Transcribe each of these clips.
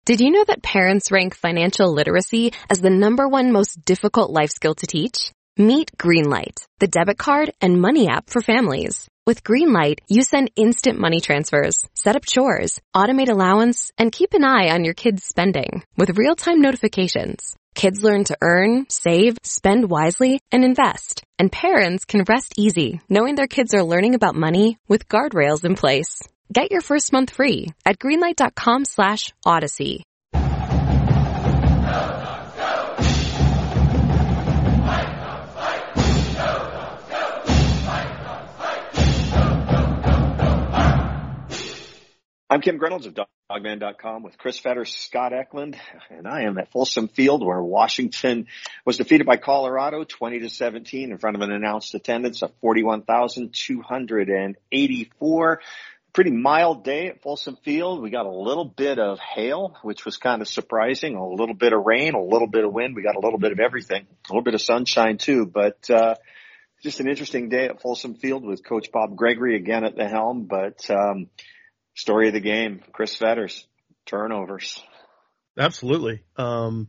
Did you know that parents rank financial literacy as the #1 most difficult life skill to teach? Meet Greenlight, the debit card and money app for families. With Greenlight, you send instant money transfers, set up chores, automate allowance, and keep an eye on your kids' spending with real-time notifications. Kids learn to earn, save, spend wisely, and invest. And parents can rest easy knowing their kids are learning about money with guardrails in place. Get your first month free at greenlight.com/Odyssey. I'm Kim Reynolds of Dogman.com with Chris Fetters, Scott Eklund, and I am at Folsom Field where Washington was defeated by Colorado 20-17 in front of an announced attendance of 41,284. Pretty mild day at Folsom Field. We got a little bit of hail, which was kind of surprising, a little bit of rain, a little bit of wind. We got a little bit of everything, a little bit of sunshine too, but just an interesting day at Folsom Field with Coach Bob Gregory again at the helm, but story of the game, Chris Fetters, turnovers. Absolutely. You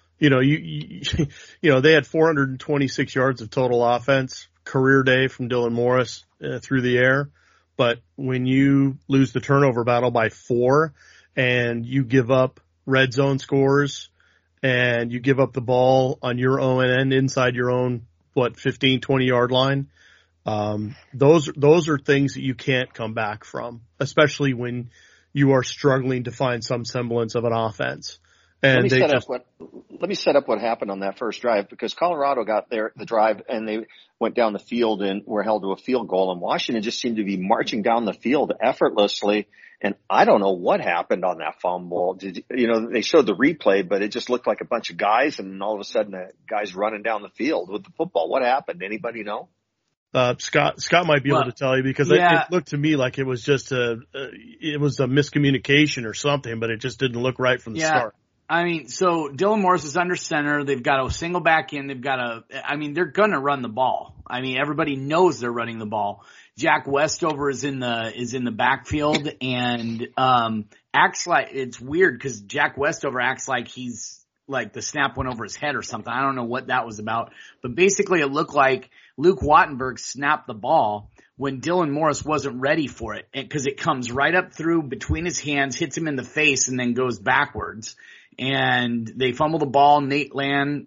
know, they had 426 yards of total offense, career day from Dylan Morris through the air. But when you lose the turnover battle by 4 and you give up red zone scores and you give up the ball on your own end inside your own, 15, 20-yard line, those are things that you can't come back from, especially when you are struggling to find some semblance of an offense. And let me set up what happened on that first drive, because Colorado got the drive and they went down the field and were held to a field goal, and Washington just seemed to be marching down the field effortlessly. And I don't know what happened on that fumble. They showed the replay, but it just looked like a bunch of guys, and all of a sudden the guys running down the field with the football. What happened? Anybody know? Scott might be able to tell you, because it looked to me like it was just a miscommunication or something, but it just didn't look right from the start. I mean, so Dylan Morris is under center. They've got a single back in. They're going to run the ball. I mean, everybody knows they're running the ball. Jack Westover is in the backfield and, acts like, it's weird because Jack Westover acts like he's like the snap went over his head or something. I don't know what that was about, but basically it looked like Luke Wattenberg snapped the ball when Dylan Morris wasn't ready for it, because it comes right up through between his hands, hits him in the face, and then goes backwards. And they fumble the ball. Nate Lamb,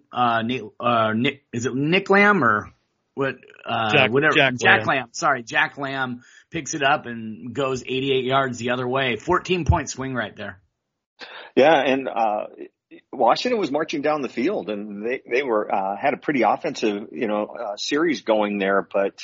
is it Nick Lamb or what? Jack Lamb. Sorry, Jack Lamb picks it up and goes 88 yards the other way. 14-point swing right there. Yeah, and Washington was marching down the field, and they were had a pretty offensive series going there, but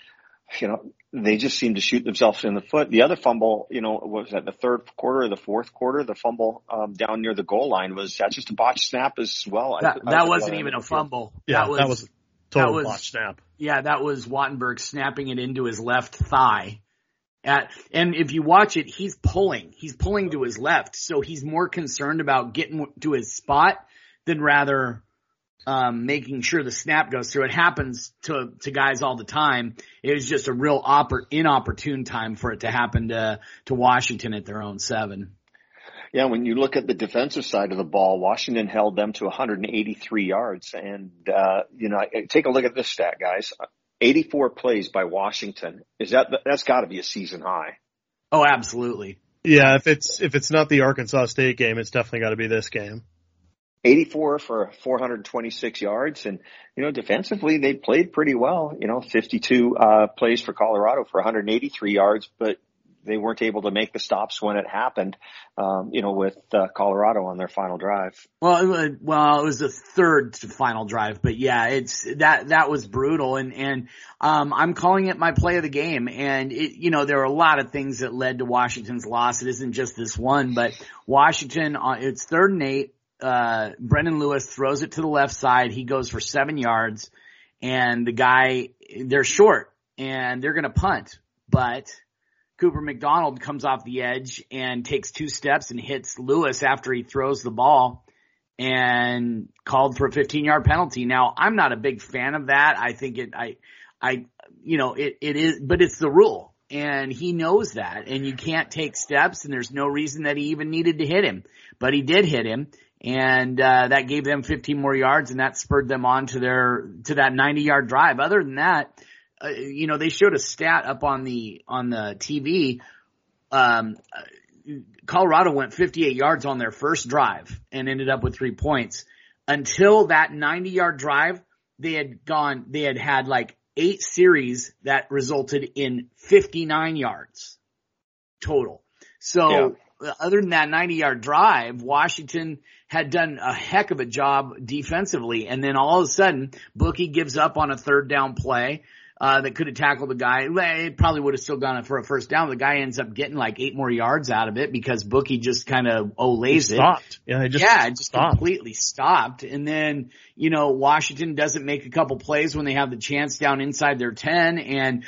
they just seemed to shoot themselves in the foot. The other fumble, was that the third quarter or the fourth quarter? The fumble down near the goal line, was that just a botched snap as well? That wasn't even a fumble. Yeah, that was total botched snap. Yeah, that was Wattenberg snapping it into his left thigh. And if you watch it, he's pulling to his left. So he's more concerned about getting to his spot than rather making sure the snap goes through. It happens to guys all the time. It was just a real inopportune time for it to happen to Washington at their own 7. Yeah, when you look at the defensive side of the ball, Washington held them to 183 yards. And, take a look at this stat, guys. 84 plays by Washington. That's got to be a season high. Oh, absolutely. Yeah, if it's not the Arkansas State game, it's definitely got to be this game. 84 for 426 yards. And, defensively, they played pretty well. 52 plays for Colorado for 183 yards, but they weren't able to make the stops when it happened, with Colorado on their final drive. Well, it was the third to final drive, but yeah, that was brutal. And I'm calling it my play of the game. And there are a lot of things that led to Washington's loss. It isn't just this one, but Washington, it's 3rd and 8. Brendan Lewis throws it to the left side. He goes for 7 yards, and they're short and they're going to punt, but Cooper McDonald comes off the edge and takes 2 steps and hits Lewis after he throws the ball and called for a 15-yard penalty. Now, I'm not a big fan of that. I think it is, but it's the rule. and he knows that, and you can't take steps, and there's no reason that he even needed to hit him, but he did hit him, and that gave them 15 more yards, and that spurred them on to that 90-yard drive. Other than that, they showed a stat up on the TV. Colorado went 58 yards on their first drive and ended up with 3 points. Until that 90-yard drive, they had like 8 series that resulted in 59 yards total. So other than that 90-yard drive, Washington had done a heck of a job defensively. And then all of a sudden, Bookie gives up on a third down play that could have tackled the guy. It probably would have still gone for a first down. The guy ends up getting like 8 more yards out of it because Bookie just kind of lays it. Stopped. Yeah, it just completely stopped. And then, Washington doesn't make a couple plays when they have the chance down inside their 10. And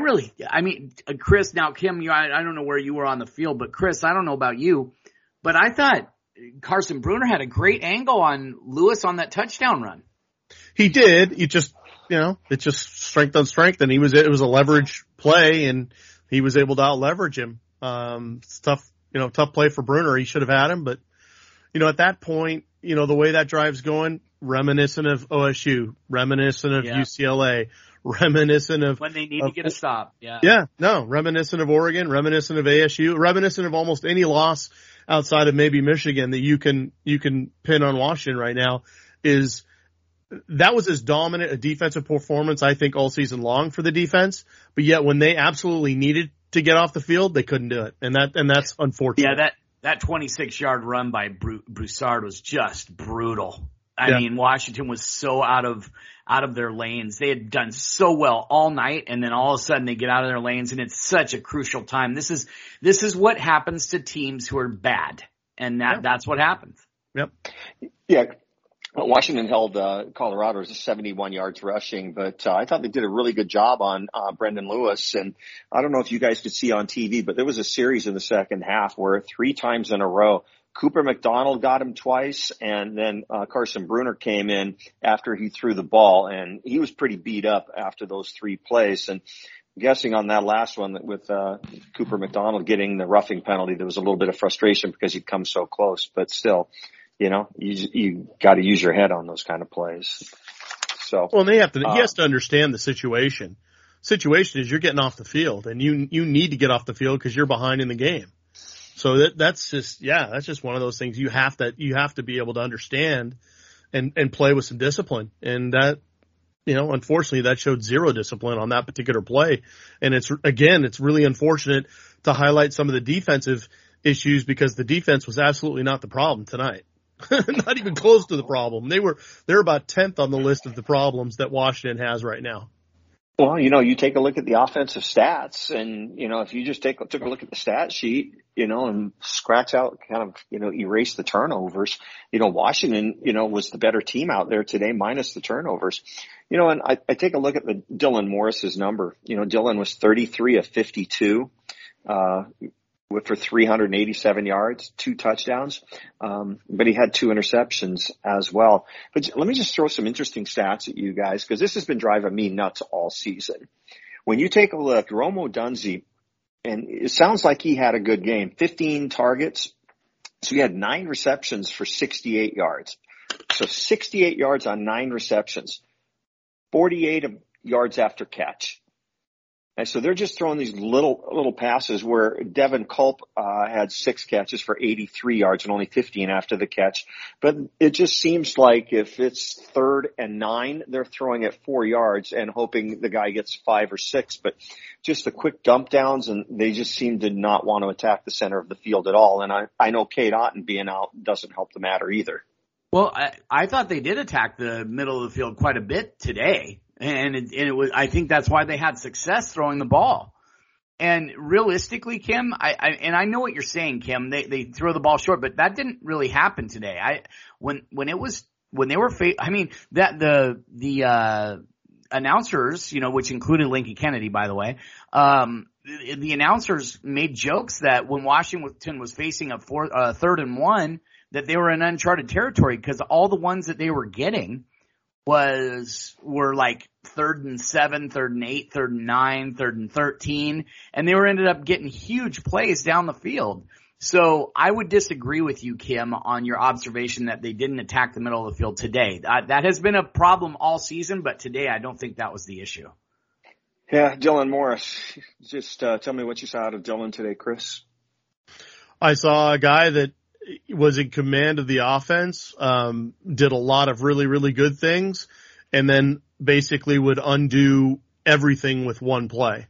Chris, now Kim, I don't know where you were on the field, but Chris, I don't know about you, but I thought Carson Bruner had a great angle on Lewis on that touchdown run. He did. It's just strength on strength, and it was a leverage play, and he was able to out leverage him. It's tough play for Bruner. He should have had him, but at that point, the way that drive's going, reminiscent of OSU, reminiscent of UCLA, reminiscent of when they need to get a stop. Reminiscent of Oregon, reminiscent of ASU, reminiscent of almost any loss outside of maybe Michigan that you can pin on Washington right now. That was as dominant a defensive performance, I think, all season long for the defense. But yet when they absolutely needed to get off the field, they couldn't do it. And that's unfortunate. Yeah, that 26-yard run by Broussard was just brutal. I mean, Washington was so out of their lanes. They had done so well all night, and then all of a sudden they get out of their lanes, and it's such a crucial time. This is what happens to teams who are bad, and that's what happens. Yep. Yeah. Washington held Colorado to 71 yards rushing, but I thought they did a really good job on Brendan Lewis. And I don't know if you guys could see on TV, but there was a series in the second half where 3 times in a row, Cooper McDonald got him twice, and then Carson Bruner came in after he threw the ball, and he was pretty beat up after those 3 plays. And I'm guessing on that last one with Cooper McDonald getting the roughing penalty, there was a little bit of frustration because he'd come so close, but still. You got to use your head on those kind of plays. So, well, he has to understand the situation. Situation is you're getting off the field, and you need to get off the field because you're behind in the game. So that's just one of those things you have to be able to understand and play with some discipline. And that, unfortunately that showed zero discipline on that particular play. And it's really unfortunate to highlight some of the defensive issues because the defense was absolutely not the problem tonight. Not even close to the problem. They're about 10th on the list of the problems that Washington has right now. Well, you take a look at the offensive stats, and if you just took a look at the stat sheet, and scratch out, kind of, erase the turnovers. Washington, was the better team out there today, minus the turnovers. And I take a look at the Dylan Morris's number. Dylan was 33 of 52. For 387 yards, 2 touchdowns, but he had 2 interceptions as well. But let me just throw some interesting stats at you guys, because this has bbeen driving me nuts all season. When you take a look, Rome Odunze, and it sounds like he had a good game, 15 targets, so he had 9 receptions for 68 yards. So 68 yards on 9 receptions, 48 yards after catch. And so they're just throwing these little passes where Devin Culp had 6 catches for 83 yards and only 15 after the catch. But it just seems like if it's 3rd and 9, they're throwing it 4 yards and hoping the guy gets 5 or 6. But just the quick dump downs, and they just seem to not want to attack the center of the field at all. And I know Cade Otton being out doesn't help the matter either. Well, I thought they did attack the middle of the field quite a bit today. And it was, I think that's why they had success throwing the ball. And realistically, Kim, I know what you're saying, Kim. They throw the ball short, but that didn't really happen today. When they were the announcers, which included Lincoln Kennedy, by the way, the announcers made jokes that when Washington was facing a 3rd and 1, that they were in uncharted territory because all the ones that they were getting were like 3rd and 7, 3rd and 8, 3rd and 9, 3rd and 13, and they ended up getting huge plays down the field. So I would disagree with you, Kim, on your observation that they didn't attack the middle of the field today. That has been a problem all season, but today I don't think that was the issue. Yeah, Dylan Morris. Just tell me what you saw out of Dylan today, Chris. I saw a guy that was in command of the offense, did a lot of really, really good things, and then basically would undo everything with one play.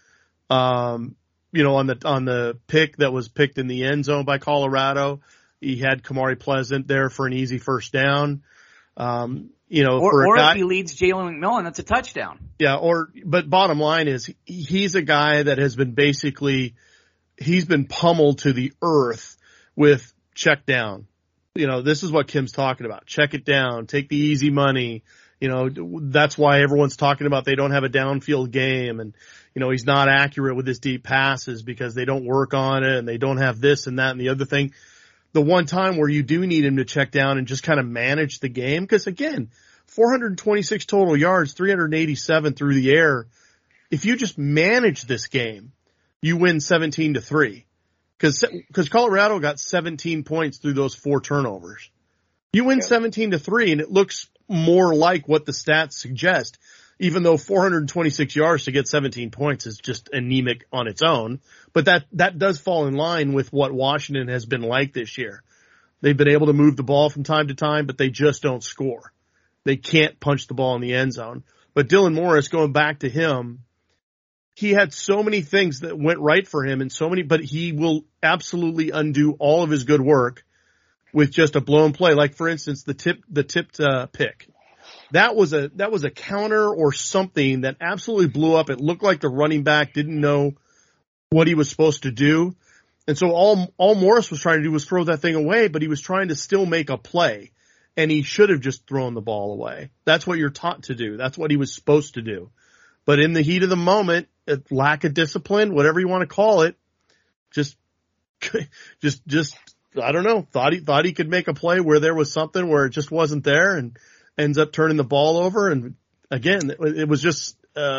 On the pick that was picked in the end zone by Colorado, he had Kamari Pleasant there for an easy first down. Or if he leads Jalen McMillan, that's a touchdown. Yeah, but bottom line is he's a guy that has been he's been pummeled to the earth with check down. This is what Kim's talking about. Check it down, take the easy money. That's why everyone's talking about they don't have a downfield game, and he's not accurate with his deep passes because they don't work on it and they don't have this and that and the other thing. The one time where you do need him to check down and just kind of manage the game, because again, 426 total yards, 387 through the air. If you just manage this game, you win 17-3. Because Colorado got 17 points through those 4 turnovers. You win 17-3, and it looks more like what the stats suggest, even though 426 yards to get 17 points is just anemic on its own. But that does fall in line with what Washington has been like this year. They've been able to move the ball from time to time, but they just don't score. They can't punch the ball in the end zone. But Dylan Morris, going back to him, he had so many things that went right for him but he will absolutely undo all of his good work with just a blown play. Like, for instance, the tipped pick. That was a counter or something that absolutely blew up. It looked like the running back didn't know what he was supposed to do. And so all Morris was trying to do was throw that thing away, but he was trying to still make a play, and he should have just thrown the ball away. That's what you're taught to do. That's what he was supposed to do. But in the heat of the moment, lack of discipline, whatever you want to call it, just I don't know, thought he could make a play where there was something where it just wasn't there, and ends up turning the ball over. And again, it was just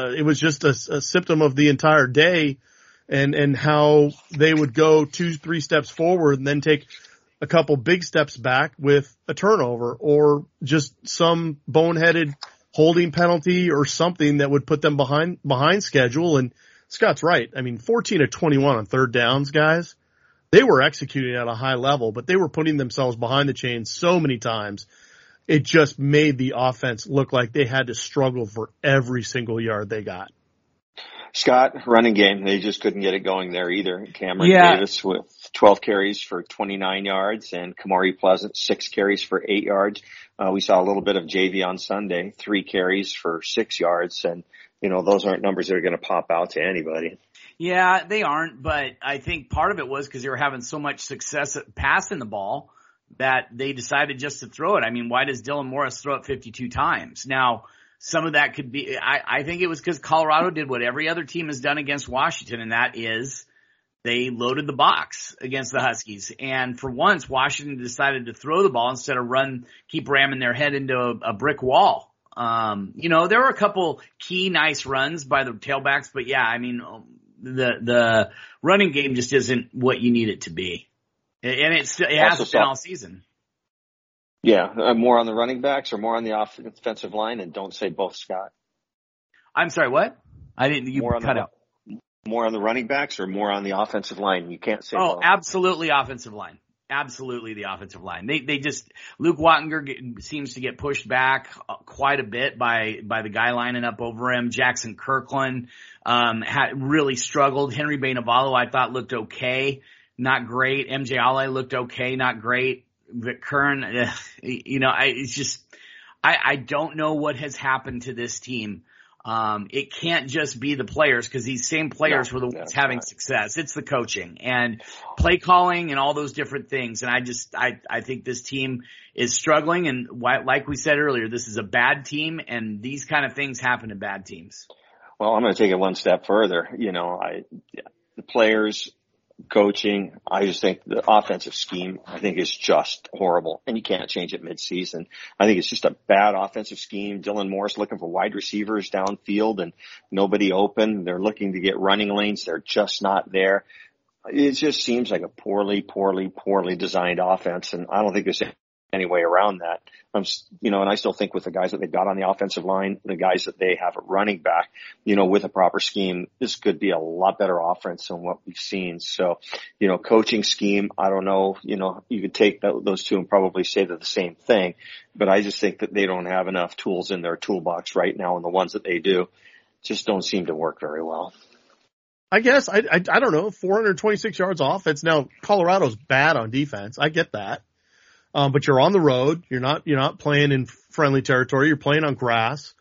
a symptom of the entire day and how they would go 2-3 steps forward and then take a couple big steps back with a turnover or just some boneheaded holding penalty or something that would put them behind schedule. And Scott's right. I mean, 14 of 21 on third downs, guys. They were executing at a high level, but they were putting themselves behind the chains so many times. It just made the offense look like they had to struggle for every single yard they got. Scott, running game, they just couldn't get it going there either. Cameron Davis with 12 carries for 29 yards and Kamari Pleasant 6 carries for 8 yards. We saw a little bit of JV on Sunday, 3 carries for 6 yards. And, those aren't numbers that are going to pop out to anybody. Yeah, they aren't, but I think part of it was because they were having so much success at passing the ball that they decided just to throw it. I mean, why does Dylan Morris throw it 52 times? Now, some of that could be, I think it was because Colorado did what every other team has done against Washington, and that is they loaded the box against the Huskies. And for once, Washington decided to throw the ball instead of keep ramming their head into a brick wall. There were a couple key nice runs by the tailbacks, but yeah, I mean, the running game just isn't what you need it to be. And it hasn't been all season. Yeah, more on the running backs or more on the offensive line, and don't say both, Scott. I'm sorry, what? I didn't. You cut out. More on the running backs or more on the offensive line? You can't say both. Oh, absolutely offensive line. Absolutely the offensive line. They just, Luke Wattinger seems to get pushed back quite a bit by the guy lining up over him. Jackson Kirkland, had really struggled. Henry Bainavalo, I thought looked okay, not great. MJ Ale looked okay, not great. Vic Kern, I don't know what has happened to this team. It can't just be the players because these same players were the ones having success. It's the coaching and play calling and all those different things. And I think this team is struggling. And like we said earlier, this is a bad team and these kind of things happen to bad teams. Well, I'm going to take it one step further. The players coaching. I just think the offensive scheme, I think, is just horrible, and you can't change it mid-season. I think it's just a bad offensive scheme. Dylan Morris looking for wide receivers downfield and nobody open. They're looking to get running lanes. They're just not there. It just seems like a poorly designed offense, and I don't think there's any way around that. And I still think with the guys that they've got on the offensive line, the guys that they have at running back, with a proper scheme, this could be a lot better offense than what we've seen. So, coaching scheme, I don't know, you could take those two and probably say they're the same thing, but I just think that they don't have enough tools in their toolbox right now, and the ones that they do just don't seem to work very well. I guess, I don't know, 426 yards offense. Now, Colorado's bad on defense. I get that. But you're on the road. You're not playing in friendly territory. You're playing on grass.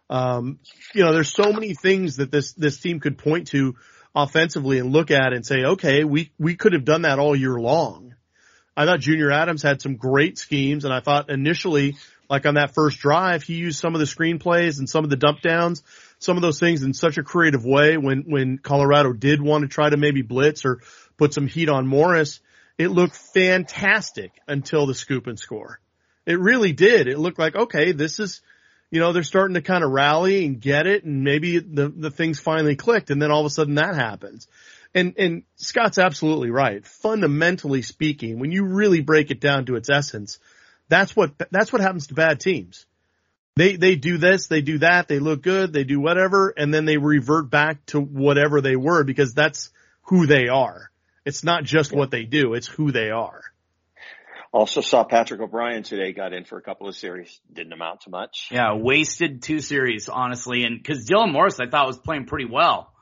There's so many things that this team could point to offensively and look at and say, okay, we could have done that all year long. I thought Junior Adams had some great schemes, and I thought initially, like on that first drive, he used some of the screenplays and some of the dump downs, some of those things in such a creative way when Colorado did want to try to maybe blitz or put some heat on Morris. It looked fantastic until the scoop and score. It really did. It looked like, okay, this is, they're starting to kind of rally and get it, and maybe the things finally clicked, and then all of a sudden that happens. And Scott's absolutely right. Fundamentally speaking, when you really break it down to its essence, that's what happens to bad teams. They do this, they do that, they look good, they do whatever, and then they revert back to whatever they were because that's who they are. It's not just what they do, it's who they are. Also saw Patrick O'Brien today, got in for a couple of series. Didn't amount to much. Yeah, wasted 2 series, honestly. And because Dylan Morris, I thought, was playing pretty well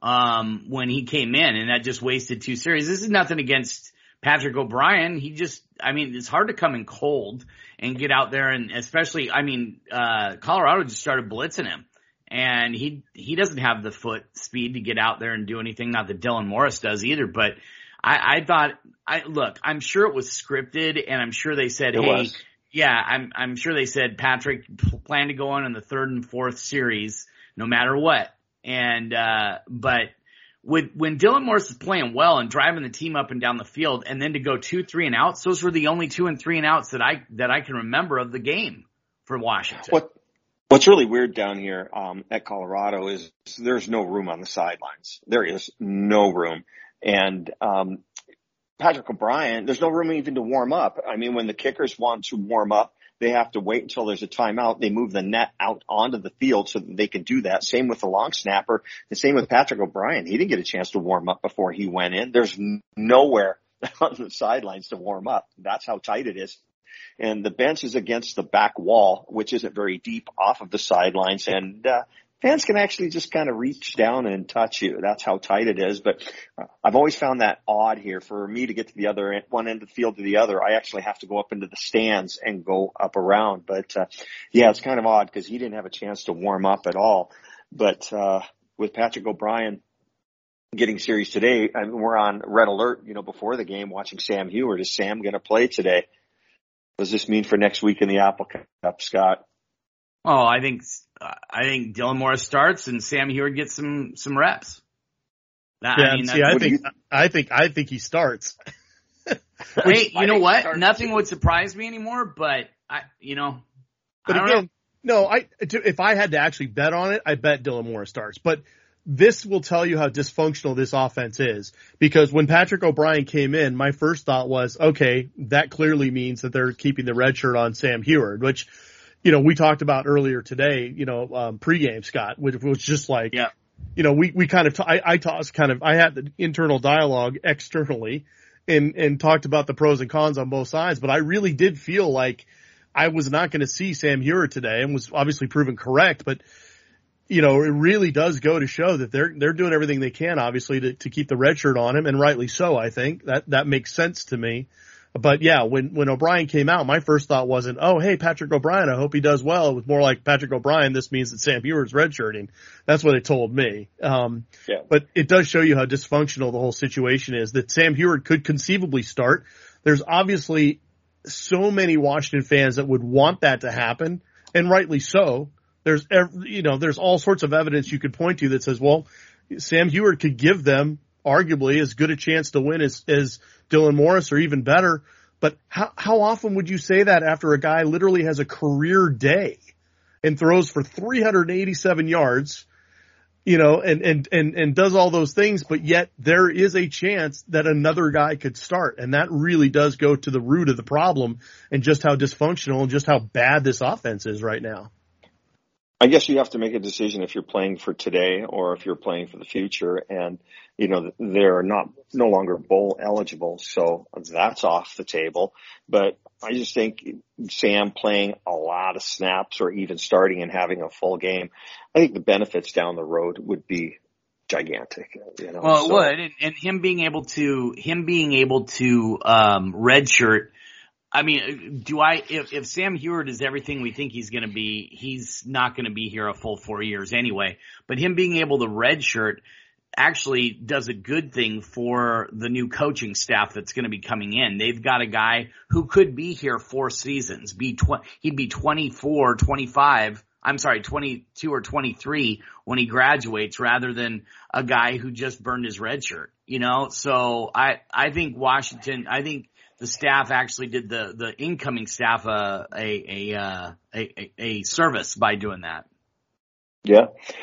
when he came in, and that just wasted 2 series. This is nothing against Patrick O'Brien. It's hard to come in cold and get out there, and especially, Colorado just started blitzing him. And he doesn't have the foot speed to get out there and do anything. Not that Dylan Morris does either, but I thought, I'm sure it was scripted, and I'm sure they said, I'm sure they said Patrick planned to go on in the 3rd and 4th series, no matter what. And, but when Dylan Morris is playing well and driving the team up and down the field, and then to go 2, 3 and outs, those were the only 2 and 3 and outs that I can remember of the game for Washington. What's really weird down here at Colorado is there's no room on the sidelines. There is no room. And Patrick O'Brien, there's no room even to warm up. When the kickers want to warm up, they have to wait until there's a timeout. They move the net out onto the field so that they can do that. Same with the long snapper. The same with Patrick O'Brien. He didn't get a chance to warm up before he went in. There's nowhere on the sidelines to warm up. That's how tight it is. And the bench is against the back wall, which isn't very deep off of the sidelines. And fans can actually just kind of reach down and touch you. That's how tight it is. But I've always found that odd here. For me to get to the other end, one end of the field to the other, I actually have to go up into the stands and go up around. But it's kind of odd because he didn't have a chance to warm up at all. But with Patrick O'Brien getting series today, we're on red alert, before the game watching Sam Heward. Is Sam going to play today? What does this mean for next week in the Apple Cup, Scott? Oh, I think Dylan Morris starts and Sam Heward gets some reps. I think he starts. Hey, you know what? Nothing would surprise me anymore, but I don't know. If I had to actually bet on it, I bet Dylan Morris starts. But this will tell you how dysfunctional this offense is, because when Patrick O'Brien came in, my first thought was, okay, that clearly means that they're keeping the red shirt on Sam Heward, which, we talked about earlier today, pregame, Scott, which was just like, we kind of, I had the internal dialogue externally and talked about the pros and cons on both sides, but I really did feel like I was not going to see Sam Heward today, and was obviously proven correct, but it really does go to show that they're doing everything they can, obviously, to keep the red shirt on him, and rightly so, I think. That makes sense to me. But yeah, when O'Brien came out, my first thought wasn't, oh, hey, Patrick O'Brien, I hope he does well. It was more like, Patrick O'Brien, this means that Sam Heward's redshirting. That's what it told me. But it does show you how dysfunctional the whole situation is, that Sam Heward could conceivably start. There's obviously so many Washington fans that would want that to happen, and rightly so. There's all sorts of evidence you could point to that says, well, Sam Heward could give them arguably as good a chance to win as Dylan Morris or even better. But how often would you say that after a guy literally has a career day and throws for 387 yards, and does all those things, but yet there is a chance that another guy could start. And that really does go to the root of the problem and just how dysfunctional and just how bad this offense is right now. I guess you have to make a decision if you're playing for today or if you're playing for the future. And, they're no longer bowl eligible. So that's off the table. But I just think Sam playing a lot of snaps or even starting and having a full game, I think the benefits down the road would be gigantic. Well, it would. And him being able to redshirt. I mean, if Sam Heward is everything we think he's going to be, he's not going to be here a full 4 years anyway. But him being able to redshirt actually does a good thing for the new coaching staff that's going to be coming in. They've got a guy who could be here 4 seasons. He'd be 24, 25. I'm sorry, 22 or 23 when he graduates rather than a guy who just burned his red shirt, So I think the staff actually did the incoming staff a service by doing that. Yeah.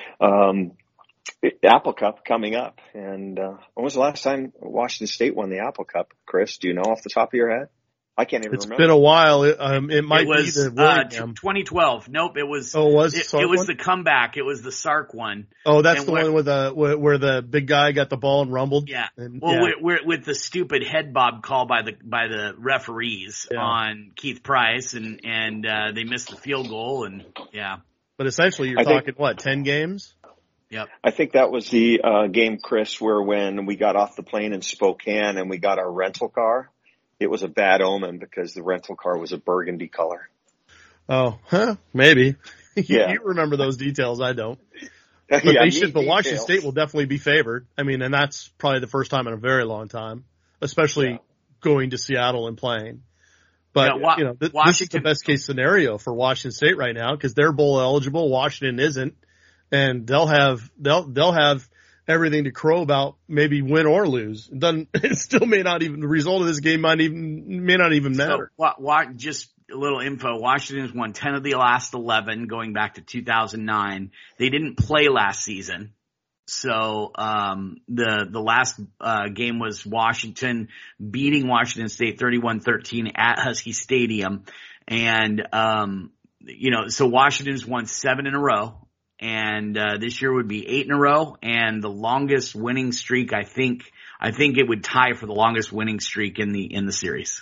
Apple Cup coming up. And when was the last time Washington State won the Apple Cup, Chris? Do you know off the top of your head? I can't even remember. It's been a while. It might be the Willingham. 2012. Nope, it was. Oh, it was the comeback. It was the Sark one. Oh, that's the one where the big guy got the ball and rumbled. Yeah. With the stupid head bob call by the referees on Keith Price, and they missed the field goal, and yeah. But essentially, you're talking 10 games? Yep. I think that was the game, Chris, where when we got off the plane in Spokane and we got our rental car, it was a bad omen because the rental car was a burgundy color. Oh, maybe. Yeah. You remember those details. I don't. But but Washington State will definitely be favored. I mean, and that's probably the first time in a very long time, especially going to Seattle and playing. But, this is the best case scenario for Washington State right now because they're bowl eligible. Washington isn't. And they'll have everything to crow about, maybe win or lose. It still may not even, the result of this game may not even matter. So, just a little info. Washington's won 10 of the last 11 going back to 2009. They didn't play last season. So, the last, game was Washington beating Washington State 31-13 at Husky Stadium. And, so Washington's won 7 in a row. And this year would be 8 in a row, and the longest winning streak, I think it would tie for the longest winning streak in the series.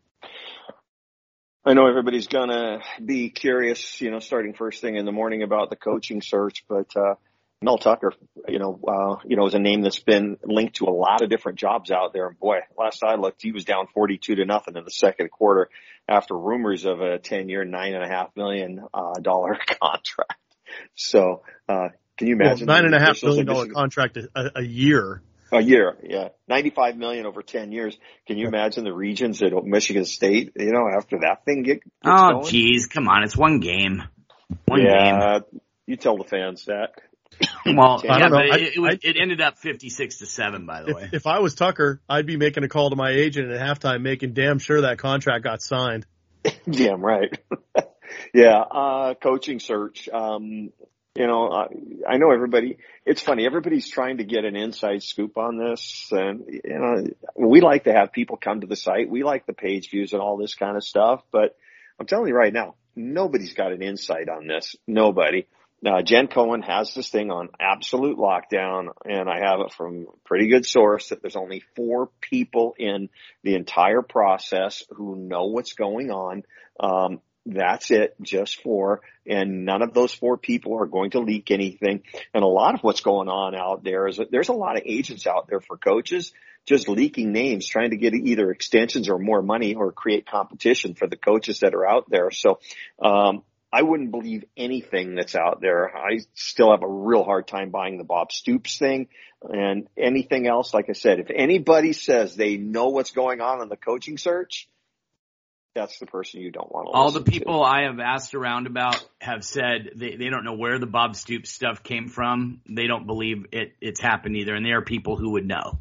I know everybody's gonna be curious, starting first thing in the morning about the coaching search, but Mel Tucker, is a name that's been linked to a lot of different jobs out there. And boy, last I looked, he was down 42-0 in the second quarter after rumors of a 10-year, $9.5 million contract. So, can you imagine? $9.5 million contract a year. A year, yeah. $95 million over 10 years. Can you imagine the regions at Michigan State, after that thing gets going? Oh, geez, come on. It's one game. One game. You tell the fans that. Well, I don't know. It ended up 56-7, by the way. If I was Tucker, I'd be making a call to my agent at halftime, making damn sure that contract got signed. Damn right. Yeah, coaching search. I know everybody, it's funny, everybody's trying to get an inside scoop on this. And, we like to have people come to the site. We like the page views and all this kind of stuff. But I'm telling you right now, nobody's got an insight on this. Nobody. Jen Cohen has this thing on absolute lockdown, and I have it from a pretty good source that there's only 4 people in the entire process who know what's going on. That's it, just 4. And none of those 4 people are going to leak anything. And a lot of what's going on out there is that there's a lot of agents out there for coaches just leaking names, trying to get either extensions or more money or create competition for the coaches that are out there. So, I wouldn't believe anything that's out there. I still have a real hard time buying the Bob Stoops thing and anything else. Like I said, if anybody says they know what's going on in the coaching search, that's the person you don't want to listen to. All the people I have asked around about have said they don't know where the Bob Stoops stuff came from. They don't believe it's happened either, and they are people who would know.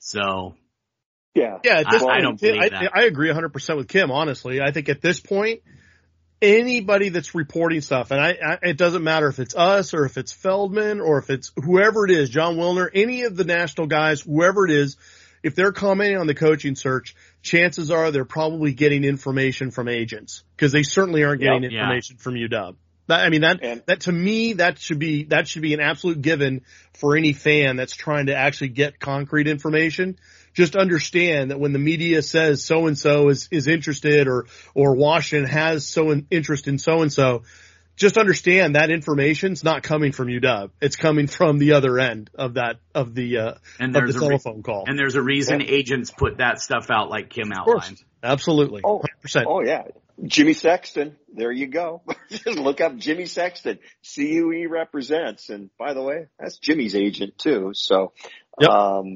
So Yeah. Yeah, at this I point, don't believe that. I agree 100% with Kim, honestly. I think at this point, anybody that's reporting stuff, and it doesn't matter if it's us or if it's Feldman or if it's whoever it is, John Wilner, any of the national guys, whoever it is, if they're commenting on the coaching search, chances are they're probably getting information from agents because they certainly aren't getting information from UW. That to me, that should be an absolute given for any fan that's trying to actually get concrete information. Just understand that when the media says so-and-so is interested or Washington has interest in so-and-so, just understand that information's not coming from UW. It's coming from the other end of the telephone call. And there's a reason agents put that stuff out like Kim outlined. Absolutely. 100%. Oh yeah. Jimmy Sexton. There you go. Just look up Jimmy Sexton. See who he represents. And by the way, that's Jimmy's agent too. So, yep.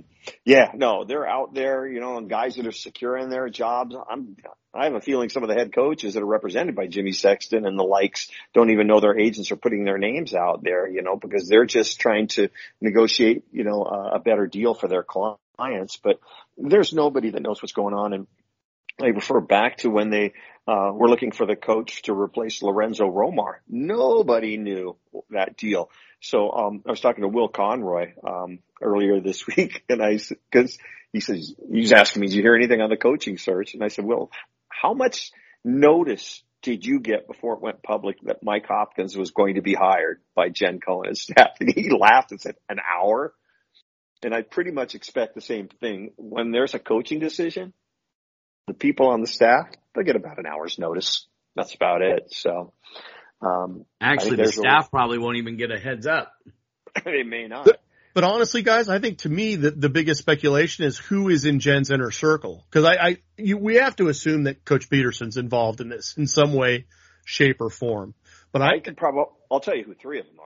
They're out there, and guys that are securing their jobs. I have a feeling some of the head coaches that are represented by Jimmy Sexton and the likes don't even know their agents are putting their names out there, because they're just trying to negotiate, a better deal for their clients. But there's nobody that knows what's going on. And I refer back to when they were looking for the coach to replace Lorenzo Romar. Nobody knew that deal. So I was talking to Will Conroy earlier this week, and because he says, he was asking me, did you hear anything on the coaching search? And I said, Will, how much notice did you get before it went public that Mike Hopkins was going to be hired by Jen Cohen and staff? And he laughed and said, an hour? And I pretty much expect the same thing. When there's a coaching decision, the people on the staff, they'll get about an hour's notice. That's about it. So, actually, the staff probably won't even get a heads up. They may not. But honestly, guys, I think to me the biggest speculation is who is in Jen's inner circle. Because we have to assume that Coach Peterson's involved in this in some way, shape, or form. But I'll tell you who three of them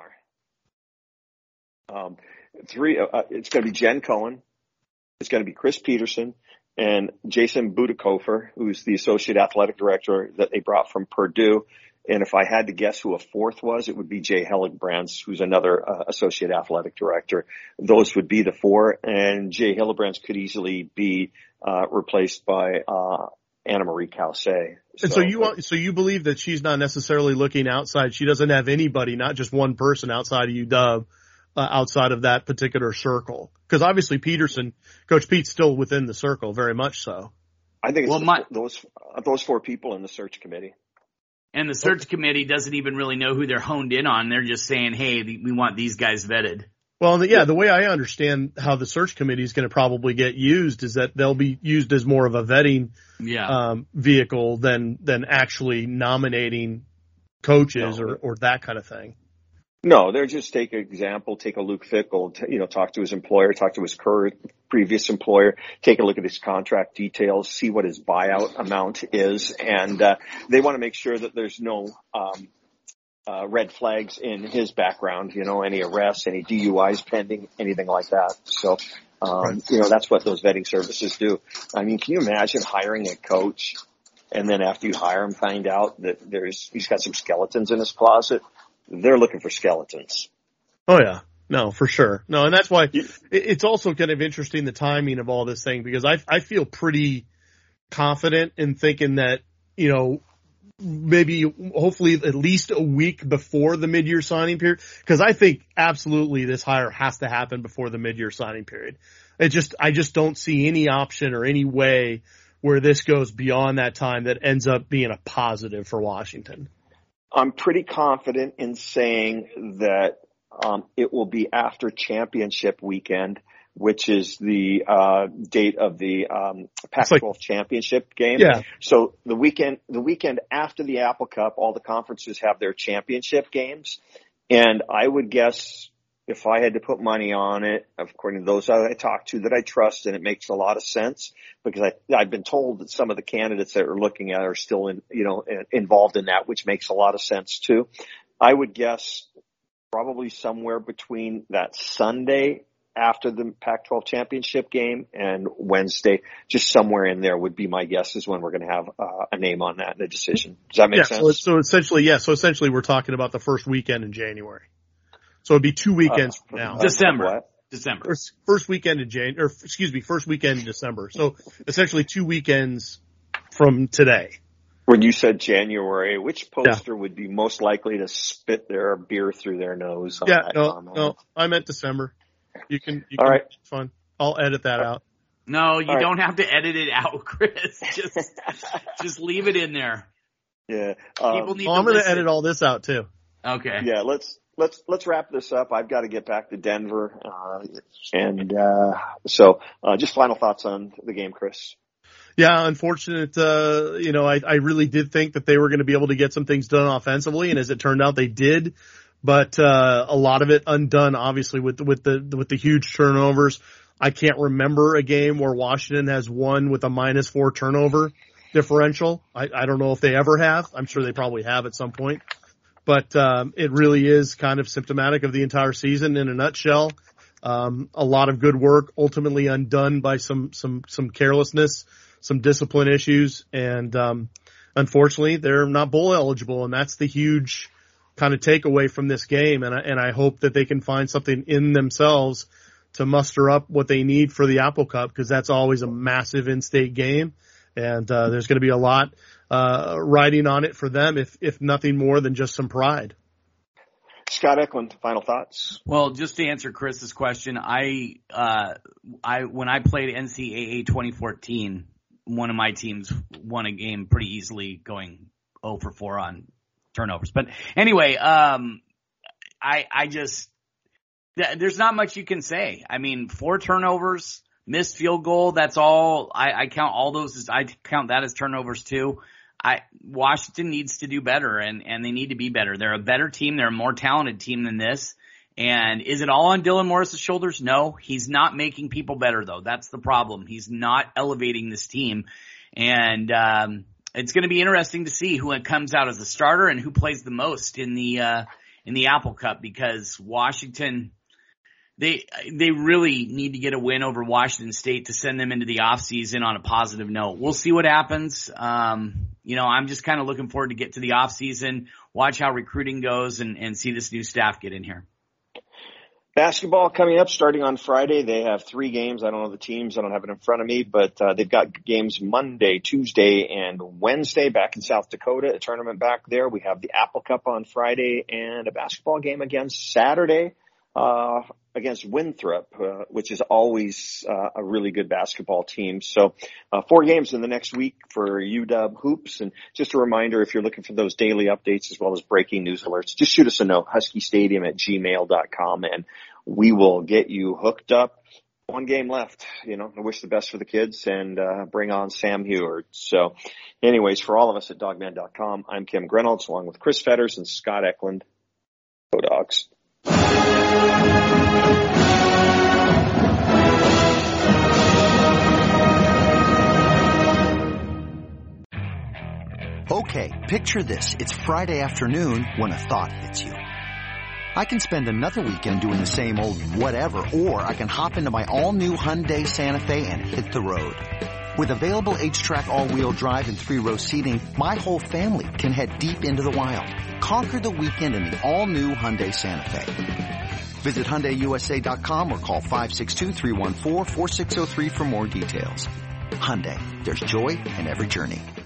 are. It's going to be Jen Cohen. It's going to be Chris Peterson and Jason Budakofer, who's the associate athletic director that they brought from Purdue. And if I had to guess who a fourth was, it would be Jay Hillebrands, who's another associate athletic director. Those would be the four. And Jay Hillebrands could easily be replaced by Anna Marie Causset. And so you believe that she's not necessarily looking outside. She doesn't have anybody, not just one person outside of UW, outside of that particular circle. Because obviously Coach Pete's still within the circle, very much so. I think it's those four people in the search committee. And the search committee doesn't even really know who they're honed in on. They're just saying, hey, we want these guys vetted. Well, the way I understand how the search committee is going to probably get used is that they'll be used as more of a vetting vehicle than actually nominating coaches or that kind of thing. No, they're just take a Luke Fickell, talk to his employer, talk to his previous employer, take a look at his contract details, see what his buyout amount is. And, they want to make sure that there's no, red flags in his background, any arrests, any DUIs pending, anything like that. So, that's what those vetting services do. I mean, can you imagine hiring a coach and then after you hire him, find out that he's got some skeletons in his closet? They're looking for skeletons. Oh yeah. No, for sure. No, and that's why it's also kind of interesting, the timing of all this thing, because I feel pretty confident in thinking that, maybe hopefully at least a week before the mid-year signing period, because I think absolutely this hire has to happen before the mid-year signing period. I just don't see any option or any way where this goes beyond that time that ends up being a positive for Washington. I'm pretty confident in saying that it will be after championship weekend, which is the date of the Pac-12 championship game. Yeah. So the weekend after the Apple Cup, all the conferences have their championship games, and I would guess, if I had to put money on it, according to those I talked to that I trust, and it makes a lot of sense, because I've been told that some of the candidates that we're looking at are still involved in that, which makes a lot of sense too. I would guess probably somewhere between that Sunday after the Pac-12 championship game and Wednesday, just somewhere in there would be my guess is when we're going to have a name on that and a decision. Does that make sense? So essentially we're talking about the first weekend in January. So it'd be 2 weekends from now. December. December. First weekend in first weekend in December. So essentially 2 weekends from today. When you said January, which poster would be most likely to spit their beer through their nose on that comment? No, I meant December. You can All right. It's fun. I'll edit that out. No, you don't have to edit it out, Chris. Just leave it in there. Yeah. People need I'm going to edit all this out too. Okay. Yeah, let's wrap this up. I've got to get back to Denver. So just final thoughts on the game, Chris. Yeah, unfortunate. I really did think that they were going to be able to get some things done offensively, and as it turned out, they did. But a lot of it undone, obviously, with the huge turnovers. I can't remember a game where Washington has won with a -4 turnover differential. I don't know if they ever have. I'm sure they probably have at some point. But it really is kind of symptomatic of the entire season in a nutshell. A lot of good work ultimately undone by some carelessness, some discipline issues, and unfortunately they're not bowl eligible, and that's the huge kind of takeaway from this game. And I hope that they can find something in themselves to muster up what they need for the Apple Cup, because that's always a massive in-state game, and there's going to be a lot riding on it for them, if nothing more than just some pride. Scott Eklund, final thoughts? Well, just to answer Chris's question, when I played NCAA 2014, one of my teams won a game pretty easily, going 0 for 4 on turnovers. But anyway, there's not much you can say. I mean, 4 turnovers, missed field goal, that's all. I count all those I count that as turnovers too. Washington needs to do better, and they need to be better. They're a better team. They're a more talented team than this. And is it all on Dylan Morris's shoulders? No, he's not making people better though. That's the problem. He's not elevating this team. And, it's going to be interesting to see who comes out as a starter and who plays the most in the Apple Cup, because Washington, they really need to get a win over Washington State to send them into the off season on a positive note. We'll see what happens. I'm just kind of looking forward to get to the off season, watch how recruiting goes, and see this new staff get in here. Basketball coming up starting on Friday. They have 3 games. I don't know the teams. I don't have it in front of me, but they've got games Monday, Tuesday, and Wednesday back in South Dakota, a tournament back there. We have the Apple Cup on Friday and a basketball game again Saturday against Winthrop, which is always a really good basketball team. So 4 games in the next week for UW Hoops. And just a reminder, if you're looking for those daily updates as well as breaking news alerts, just shoot us a note, huskystadium@gmail.com, and we will get you hooked up. 1 game left. I wish the best for the kids, and bring on Sam Heward. So anyways, for all of us at dogman.com, I'm Kim Grenolds along with Chris Fetters and Scott Eklund. Go Dogs. Okay, picture this. It's Friday afternoon when a thought hits you. I can spend another weekend doing the same old whatever, or I can hop into my all-new Hyundai Santa Fe and hit the road. With available H-Track all-wheel drive and 3-row seating, my whole family can head deep into the wild. Conquer the weekend in the all-new Hyundai Santa Fe. Visit HyundaiUSA.com or call 562-314-4603 for more details. Hyundai, there's joy in every journey.